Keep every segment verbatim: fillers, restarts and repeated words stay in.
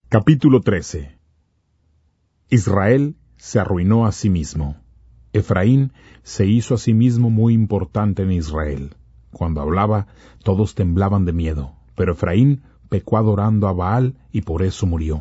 Capítulo trece. Israel se arruinó a sí mismo. Efraín se hizo a sí mismo muy importante en Israel. Cuando hablaba, todos temblaban de miedo, pero Efraín pecó adorando a Baal y por eso murió.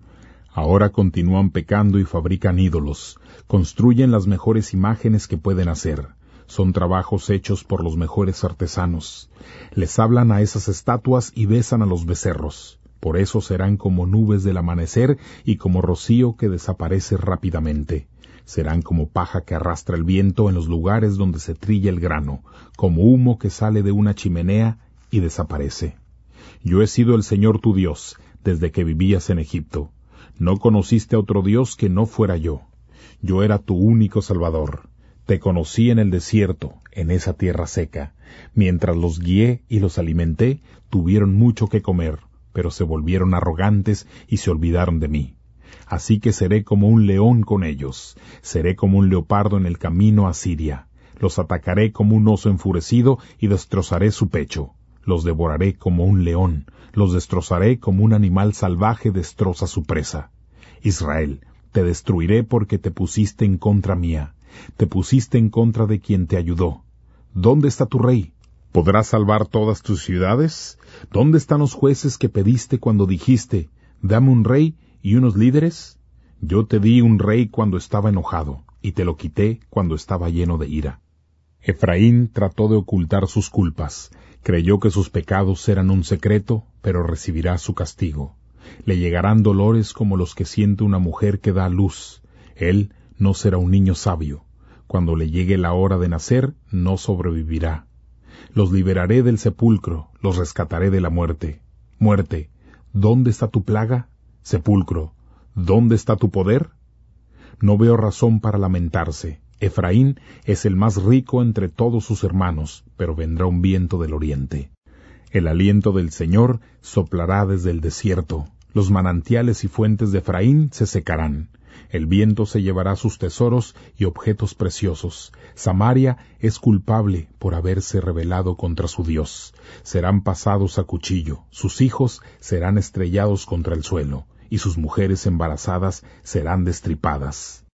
Ahora continúan pecando y fabrican ídolos, construyen las mejores imágenes que pueden hacer. Son trabajos hechos por los mejores artesanos. Les hablan a esas estatuas y besan a los becerros. Por eso serán como nubes del amanecer y como rocío que desaparece rápidamente. Serán como paja que arrastra el viento en los lugares donde se trilla el grano, como humo que sale de una chimenea y desaparece. Yo he sido el Señor tu Dios, desde que vivías en Egipto. No conociste a otro Dios que no fuera yo. Yo era tu único Salvador. Te conocí en el desierto, en esa tierra seca. Mientras los guié y los alimenté, tuvieron mucho que comer, pero se volvieron arrogantes y se olvidaron de mí. Así que seré como un león con ellos, seré como un leopardo en el camino a Siria. Los atacaré como un oso enfurecido y destrozaré su pecho. Los devoraré como un león, los destrozaré como un animal salvaje destroza su presa. Israel, te destruiré porque te pusiste en contra mía, te pusiste en contra de quien te ayudó. ¿Dónde está tu rey? ¿Podrás salvar todas tus ciudades? ¿Dónde están los jueces que pediste cuando dijiste, dame un rey y unos líderes? Yo te di un rey cuando estaba enojado, y te lo quité cuando estaba lleno de ira. Efraín trató de ocultar sus culpas, creyó que sus pecados eran un secreto, pero recibirá su castigo. Le llegarán dolores como los que siente una mujer que da a luz. Él no será un niño sabio. Cuando le llegue la hora de nacer, no sobrevivirá. Los liberaré del sepulcro, los rescataré de la muerte. Muerte, ¿dónde está tu plaga? Sepulcro, ¿dónde está tu poder? No veo razón para lamentarse. Efraín es el más rico entre todos sus hermanos, pero vendrá un viento del oriente. El aliento del Señor soplará desde el desierto. Los manantiales y fuentes de Efraín se secarán. El viento se llevará sus tesoros y objetos preciosos. Samaria es culpable por haberse rebelado contra su Dios. Serán pasados a cuchillo, sus hijos serán estrellados contra el suelo, y sus mujeres embarazadas serán destripadas.